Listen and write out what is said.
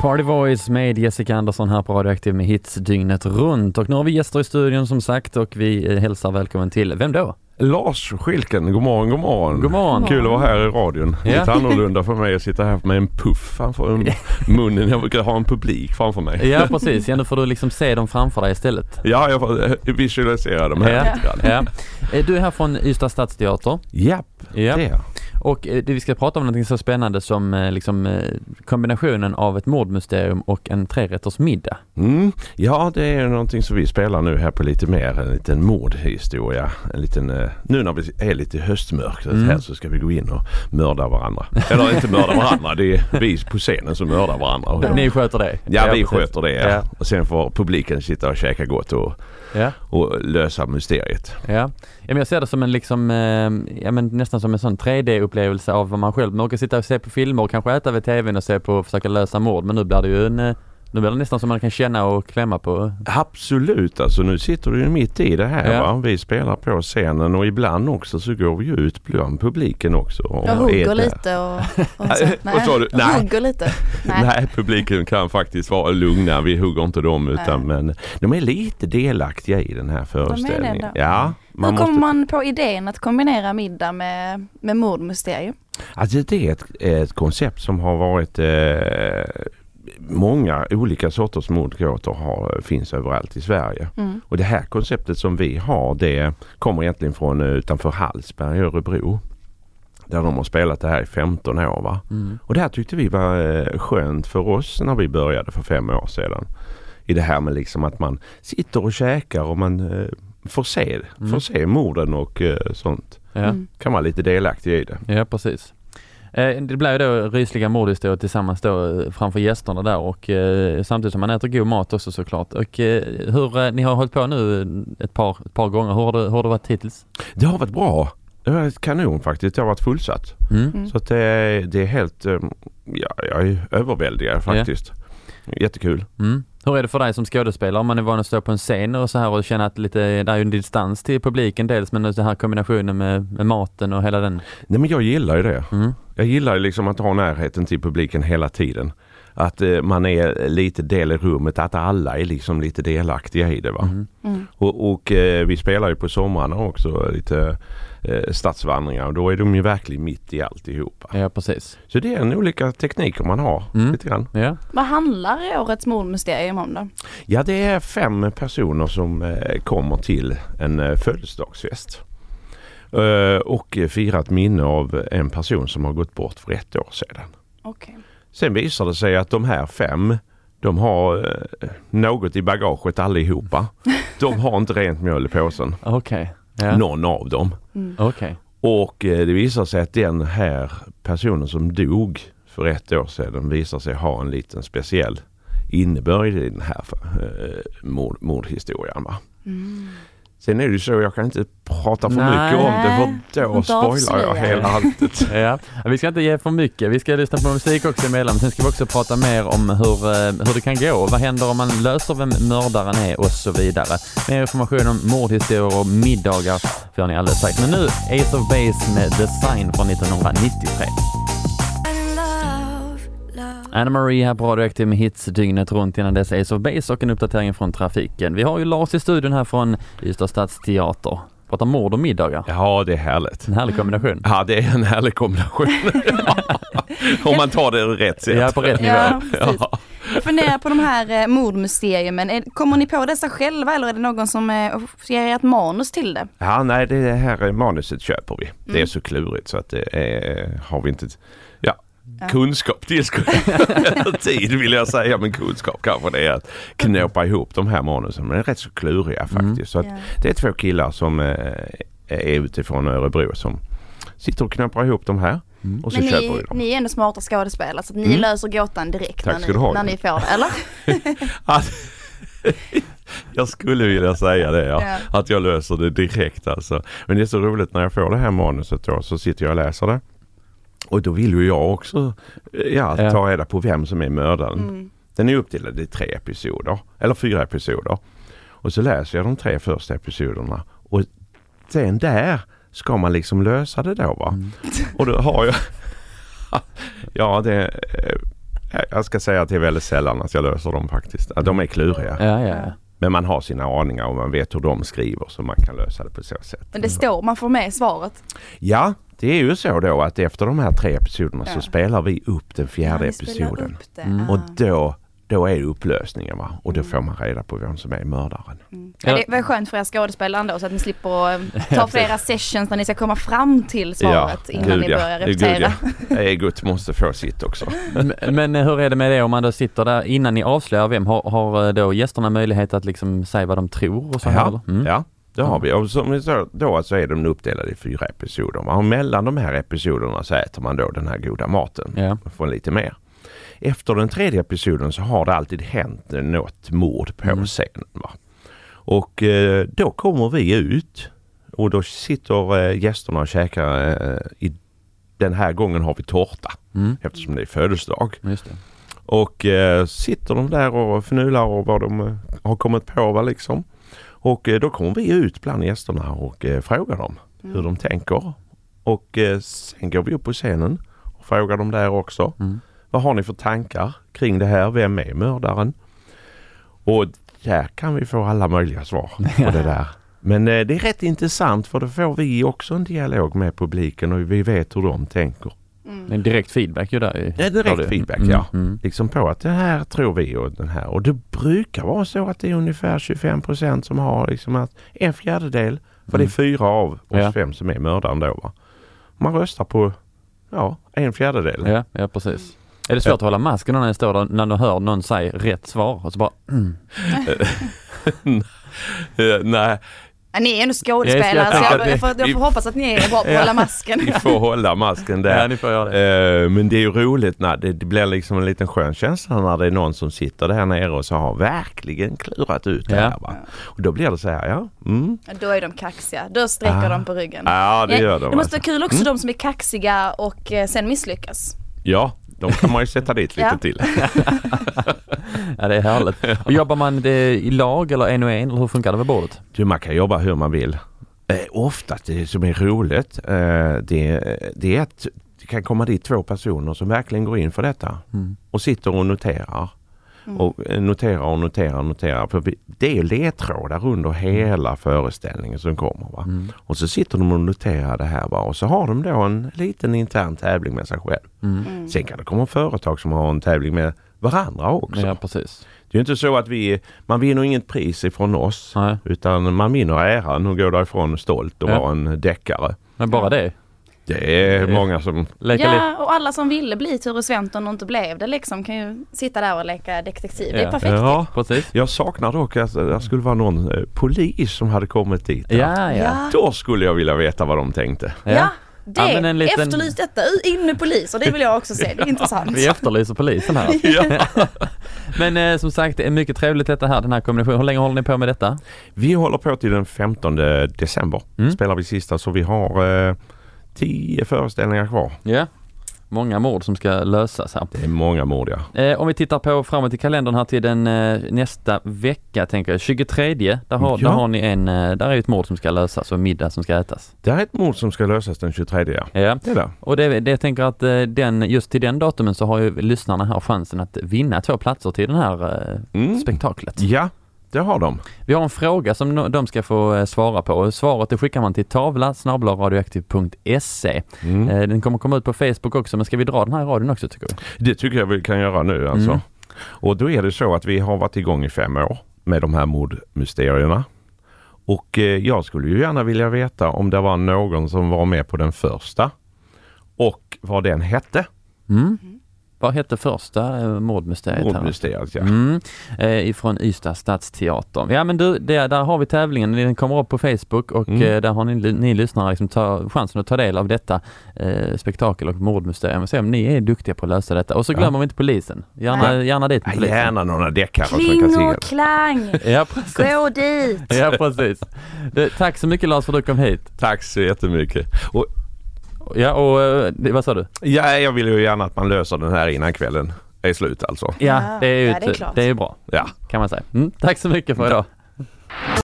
Party Voice med Jessica Andersson här på Radioaktiv med hits dygnet runt. Och nu har vi gäster i studion som sagt och vi hälsar välkommen till, vem då? Lars Skilken, god morgon, god morgon. God morgon. Kul att vara här i radion. Ja. Lite annorlunda för mig att sitta här med en puff framför munnen. Jag brukar ha en publik framför mig. Ja, precis. Ja, nu får du liksom se dem framför dig istället. Ja, jag får visualisera dem här lite grann. Ja. Du är här från Ystad Stadsteater. Japp, det. Och vi ska prata om något så spännande som kombinationen av ett mordmysterium och en 3-rätters middag. Ja, det är någonting som vi spelar nu här på lite mer, en liten mordhistoria. En liten, nu när vi är lite höstmörkret här så ska vi gå in och mörda varandra. Eller inte mörda varandra, det är vi på scenen som mördar varandra. Ni sköter det? Ja, vi sköter det. Ja. Och sen får publiken sitta och käka gott och lösa mysteriet. Ja, men jag ser det som en liksom, nästan som en sån 3D-upplevelse av vad man själv. Man kan sitta och se på filmer och kanske äta vid tvn och se på och försöka lösa mord. Men nu blir det ju nu blir det nästan som man kan känna och klämma på. Absolut, alltså nu sitter du ju mitt i det här va? Vi spelar på scenen och ibland också så går vi ju ut bland publiken också. Och jag hugger lite och så. Nej, hugger lite. Nej, publiken kan faktiskt vara lugna. Vi hugger inte dem utan men de är lite delaktiga i den här föreställningen. Ja, hur kommer man på idén att kombinera middag med mordmysterium? Alltså det är ett koncept som har varit många olika sorters mordgåtor finns överallt i Sverige. Och det här konceptet som vi har, det kommer egentligen från utanför Hallsberg i Örebro. Där de har spelat det här i 15 år va? Och det här tyckte vi var skönt för oss när vi började för 5 år sedan. I det här med liksom att man sitter och käkar och man får se morden och sånt. Kan vara lite delaktig i det. Ja, precis. Det blir ju då rysliga mordhistorier tillsammans då framför gästerna där och samtidigt som man äter god mat också såklart. Och hur ni har hållit på nu ett par gånger, hur har det varit hittills? Det har varit bra. Det har varit kanon faktiskt. Det har varit fullsatt. Så att det är helt jag är överväldigad faktiskt. Jättekul. Hur är det för dig som skådespelare om man är van att stå på en scen och så här och känna att det är en distans till publiken dels, men den här kombinationen med maten och hela den? Nej, men jag gillar ju det. Jag gillar liksom att ha närheten till publiken hela tiden. Att man är lite del i rummet, att alla är liksom lite delaktiga i det va. Och vi spelar ju på sommarna också lite stadsvandringar och då är de ju verkligen mitt i alltihopa. Ja, precis. Så det är en olika tekniker man har lite grann. Ja. Vad handlar årets mordmysterium om då? Ja, det är 5 personer som kommer till en födelsedagsfest och firar ett minne av en person som har gått bort för 1 år sedan. Okay. Sen visar det sig att de här 5, de har något i bagaget allihopa. De har inte rent mjöl i påsen. Okej. Någon av dem. Okej. Och det visar sig att den här personen som dog för 1 år sedan visar sig ha en liten speciell innebörd i den här mordhistorien va? Sen är det ju så, jag kan inte prata för mycket om det för då spoilar jag hela alltet. Ja, vi ska inte ge för mycket. Vi ska lyssna på musik också emellan. Sen ska vi också prata mer om hur det kan gå. Vad händer om man löser vem mördaren är och så vidare. Mer information om mordhistorier och middagar får ni alldeles sagt. Men nu Ace of Base med Design från 1993. Anna Marie här på Radioaktiv med hits dygnet runt innan dess Ace of Base och en uppdatering från trafiken. Vi har ju Lars i studion här från Ystad Stadsteater. Pratar mord och middagar. Ja, det är härligt. En härlig kombination. Ja, det är en härlig kombination. Om man tar det rätt sätt. Ja, på rätt nivå. Ja, jag funderar på de här mordmuseerna. Kommer ni på dessa själva eller är det någon som ger ett manus till det? Ja, nej, det här manuset köper vi. Det är så klurigt så att det har vi inte... kunskap till tid vill jag säga, men kunskap kanske det är att knåpa ihop de här manusen, men det är rätt så kluriga faktiskt. Så att det är 2 killar som är utifrån Örebro som sitter och knåpar ihop de här och så köper vi dem. Ni är ändå smarta skådespelare så att ni löser gåtan direkt när ni får det, eller? Jag skulle vilja säga det, att jag löser det direkt alltså. Men det är så roligt när jag får det här manuset då, så sitter jag och läser det. Och då vill ju jag också ta reda på vem som är mördaren. Den är uppdelad i 3 episoder, eller 4 episoder. Och så läser jag de 3 första episoderna. Och sen där ska man liksom lösa det då va. Och då har jag... jag ska säga att det är väldigt sällan att jag löser dem faktiskt. De är kluriga. Ja. Men man har sina aningar och man vet hur de skriver så man kan lösa det på så sätt. Men det står, man får med svaret. Ja, det är ju så då att efter de här 3 episoderna så spelar vi upp den 4:e episoden. Och då är det upplösningen, va? Och då får man reda på vem som är mördaren. Ja, det var skönt för er skådespelare ändå så att ni slipper ta flera sessions när ni ska komma fram till svaret innan ni börjar repetera. Det är gott, måste få sitt också. Men hur är det med det om man då sitter där innan ni avslöjar vem? Har då gästerna möjlighet att liksom säga vad de tror? Och så här, ja. Det har vi. Och som vi sa då så är de uppdelade i 4 episoder. Och mellan de här episoderna så äter man då den här goda maten. Ja. Och får lite mer. Efter den 3:e episoden så har det alltid hänt något mord på scenen. Va? Och då kommer vi ut och då sitter gästerna och käkar. Den här gången har vi tårta eftersom det är födelsedag. Just det. Och sitter de där och förnular och vad de har kommit på, va, liksom. Och då kommer vi ut bland gästerna och frågar dem hur de tänker. Och sen går vi upp på scenen och frågar dem där också. Vad har ni för tankar kring det här? Vem är mördaren? Och där kan vi få alla möjliga svar på det där. Men det är rätt intressant för då får vi också en dialog med publiken och vi vet hur de tänker. En direkt feedback ju där. Ja, direkt feedback, ja. Liksom på att det här tror vi och den här. Och det brukar vara så att det är ungefär 25% som har liksom att 1/4. För det är 4 av oss 5 som är mördaren då, va? Man röstar på 1/4. Ja, precis. Är det svårt att hålla masken när ni står där, när du hör någon säga rätt svar och så bara Nej. Ni är ändå skådespelare så jag får hoppas att ni är bra på att hålla masken. Ni får hålla masken där. Ja, ni får göra det. Men det är ju roligt när det blir liksom en liten skön känsla när det är någon som sitter där nere och så har verkligen klurat ut det här, va? Och då blir det så här, Då är de kaxiga. Då sträcker de på ryggen. Ja, det gör de. Det måste vara kul också de som är kaxiga och sen misslyckas. Ja, de kan man ju sätta dit lite till. Ja, det är härligt. Och jobbar man det i lag eller en och en? Eller hur funkar det vid bordet? Man kan jobba hur man vill. Ofta det som är roligt det är att det kan komma dit 2 personer som verkligen går in för detta. Och sitter och noterar. Och noterar. För det är ledtrådar under hela föreställningen som kommer. Va? Och så sitter de och noterar det här. Va? Och så har de då en liten intern tävling med sig själv. Sen kan det komma företag som har en tävling med varandra också. Ja, precis. Det är inte så att man vinner inget pris ifrån oss. Nej. Utan man vinner äran och går därifrån stolt och vara en deckare. Men bara det? Det är många som... och alla som ville bli Ture Sventon och inte blev det liksom kan ju sitta där och leka detektiv. Det är perfekt. Ja, precis. Jag saknar dock att det skulle vara någon polis som hade kommit dit. Ja. Då skulle jag vilja veta vad de tänkte. Efterlyst detta in med poliser, det vill jag också se, det är intressant. Vi efterlyser polisen här. Men som sagt, det är mycket trevligt detta här, den här kombinationen. Hur länge håller ni på med detta? Vi håller på till den 15 december. Spelar vi sista, så vi har 10 föreställningar kvar. Ja. Många mord som ska lösas här. Det är många mord, ja. Om vi tittar på framåt i kalendern här till den nästa vecka, tänker jag. 23, där har ni där är ett mord som ska lösas och middag som ska ätas. Det är ett mord som ska lösas den 23, ja. Det är det. Och det tänker att just till den datumen så har ju lyssnarna här chansen att vinna 2 platser till den här spektaklet. Ja. Det har de. Vi har en fråga som de ska få svara på. Svaret det skickar man till tavla@radioaktiv.se. Den kommer komma ut på Facebook också, men ska vi dra den här i radion också, tycker vi? Det tycker jag vi kan göra nu alltså. Och då är det så att vi har varit igång i 5 år med de här mordmysterierna. Och jag skulle ju gärna vilja veta om det var någon som var med på den första och vad den hette. Vad hette första mordmysteriet? Mordmysteriet, ja. Ifrån Ystad Stadsteater. Ja, men där har vi tävlingen. Den kommer upp på Facebook och där har ni lyssnare liksom chansen att ta del av detta spektakel och mordmysterium. Och se om ni är duktiga på att lösa detta. Och så glömmer vi inte polisen. Gärna dit med polisen. Gärna några deckare. Kling och klang. Ja, precis. Gå dit. Ja, precis. Tack så mycket, Lars, för att du kom hit. Tack så jättemycket. Ja, och vad sa du? Ja, jag vill ju gärna att man löser den här innan kvällen är slut alltså. Ja, det är bra. Ja. Kan man säga. Tack så mycket för idag.